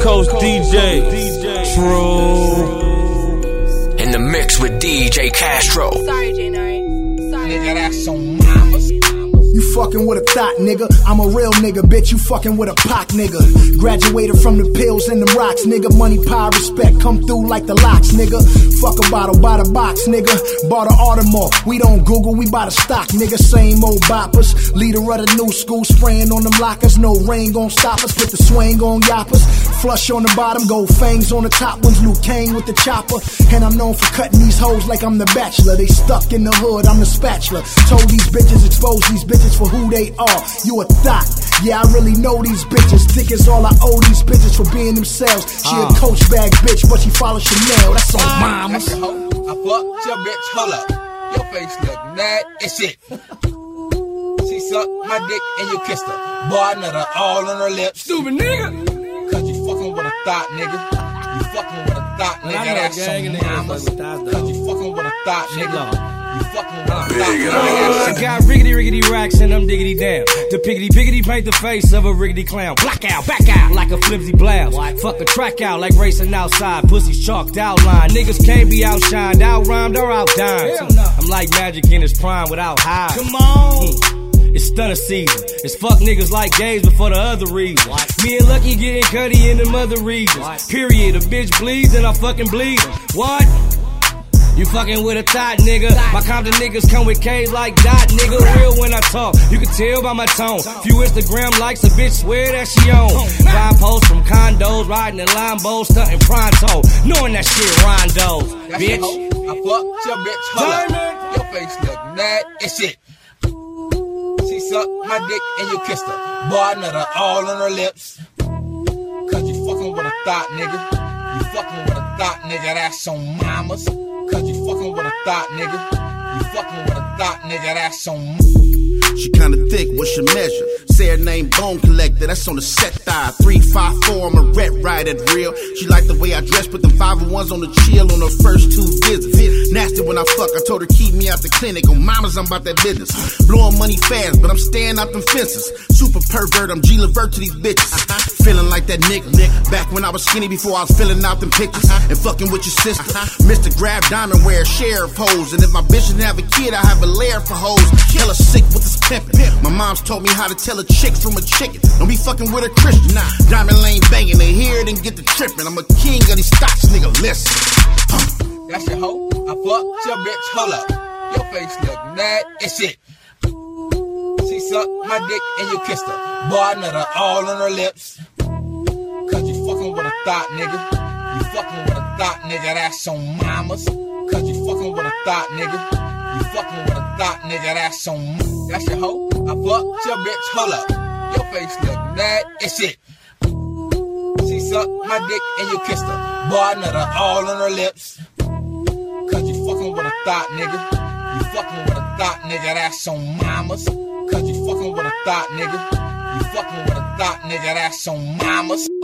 Coast DJ. True. In the mix with DJ Castro. Sorry, J Nari. Sorry. Nigga, that's on mamas. You fucking with a thought, nigga. I'm a real nigga, bitch. You fucking with a Pac, nigga. Graduated from the pills and the rocks, nigga. Money, power, respect, come through like the locks, nigga. Fuck a bottle, buy the box, nigga. Bought an Audemars. We don't Google, we buy the stock, nigga. Same old boppers. Leader of the new school, spraying on them lockers. No rain gon' stop us. Put the swing on yoppers. Flush on the bottom, gold fangs on the top ones. Luke Kane with the chopper. And I'm known for cutting these hoes like I'm the Bachelor. They stuck in the hood, I'm the spatula. Told these bitches, expose these bitches for who they are. You a thought. Yeah, I really know these bitches. Dick is all I owe these bitches for being themselves. She a coach bag bitch, but she follow Chanel. That's on mamas. That's your hoe. I fucked your bitch, hold up. Your face look mad as shit. She sucked my dick and you kissed her. Boy, I nut her all on her lips. Stupid nigga. Cause you fucking with a thought, nigga. You fucking with a thought, nigga. That's some mamas. Cause you fucking with a thought, nigga. You fucking with a thought, nigga. I got riggedy racks and I'm diggity down. The piggity paint the face of a riggedy clown. Black out, back out like a flimsy blouse. Fuck a track out like racing outside. Pussy's chalked outline. Niggas can't be outshined, outrhymed or outdined. I'm like Magic in his prime without highs. Come on. It's stunner season. It's fuck niggas like gays, but for the other reason. Me and Lucky getting cutty in them other reasons. Period. A bitch bleeds and I fucking bleed. What? You fucking with a thought, nigga. My Compton niggas come with K's like Dot, nigga. Real when I talk, you can tell by my tone. Few Instagram likes, a bitch swear that she on. 5 posts from condos, riding in Lambo, stunting pronto. Knowing that shit rondos, bitch. I fucked your bitch, hold up. Your face look mad as shit. She sucked my dick and you kissed her. Boy, I nut her all on her lips. Cause you fucking with a thought, nigga. You fucking with a thought, nigga. That's on mamas. Cause you fucking with a thought, nigga. You fucking with a thought, nigga. That's on. She kinda thick, what's your measure? Say her name Bone Collector, that's on the set thigh. 354, I'm a ret ride at real. She like the way I dress, put them 501s on the chill on her first 2 visits. Nasty when I fuck, I told her keep me out the clinic. On mamas, I'm about that business. Blowing money fast, but I'm staying out them fences. Super pervert, I'm G Levert to these bitches. Feeling like that Nick. Back when I was skinny before I was filling out them pictures. And fucking with your sister. Mr. Grab Diamond wear sheriff hoes. And if my bitch didn't have a kid, I have a lair for hoes. Hella sick with this pimpin'. My mom's taught me how to tell a chick from a chicken. Don't be fucking with a Christian. Nah, Diamond Lane banging. They hear it and get the trippin'. I'm a king of these stocks, nigga, listen. That's your hoe. I fucked your bitch, hold up. Your face look mad as shit. She sucked my dick and you kissed her. Boy, I nut her all on her lips. Cause you fucking with a thought, nigga. You fucking with a thought, nigga. That's on mamas. Cause you fucking with a thought, nigga. You fucking with a thought, nigga. That's on. That's your hoe. I fucked your bitch, hold up. Your face look mad as shit. She sucked my dick and you kissed her. Boy, I nut her all on her lips. Cause you fucking with a thought, nigga. You fucking with a thought, nigga. That's on mamas. Cause you fucking with a thought, nigga. You fucking with a thought, nigga. That's on mamas.